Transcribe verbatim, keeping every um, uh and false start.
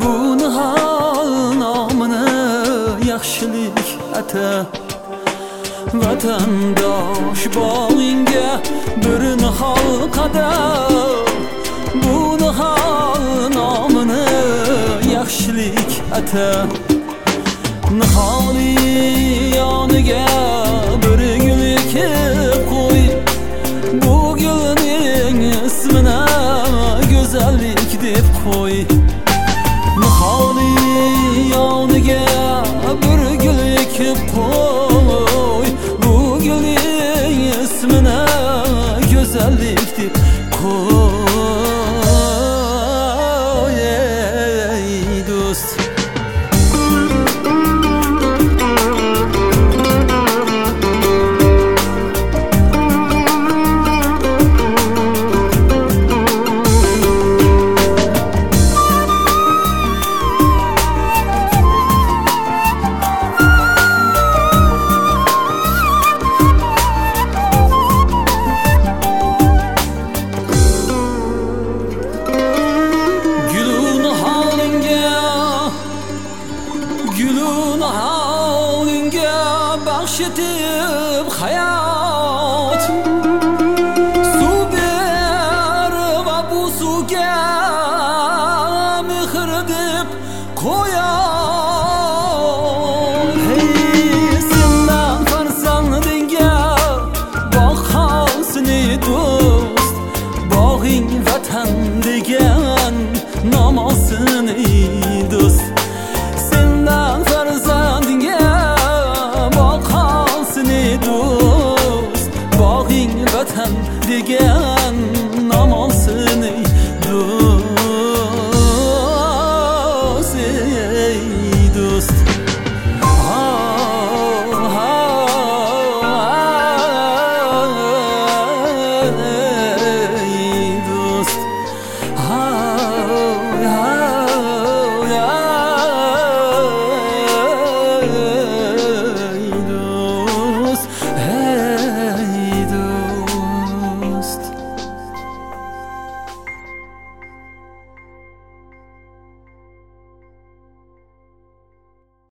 Bu nihal namını yaxshilik ata. Vatandosh bağinga bir nihal qadar. Bu nihal namını yaxshilik ata. Nihali yoniga bir gul ekib qo'y. Bu gulning ismini go'zallik deb qo'y. Nihali yoniga bir gul ekib qo'y. Bu gulning ismini go'zallik deb qo'y ey do'st. Gülün halinge bahşetip hayat. Su ber ve bu suga mehr deb koyar. Hey sendan farzandinga boqasin ey do'st. Bog'ing vatan degan nom olsin ey do'st. Sendan farzandinga boqasin ey do'st. Bog'ing vatan degan nom olsin ey do'st, ey do'st.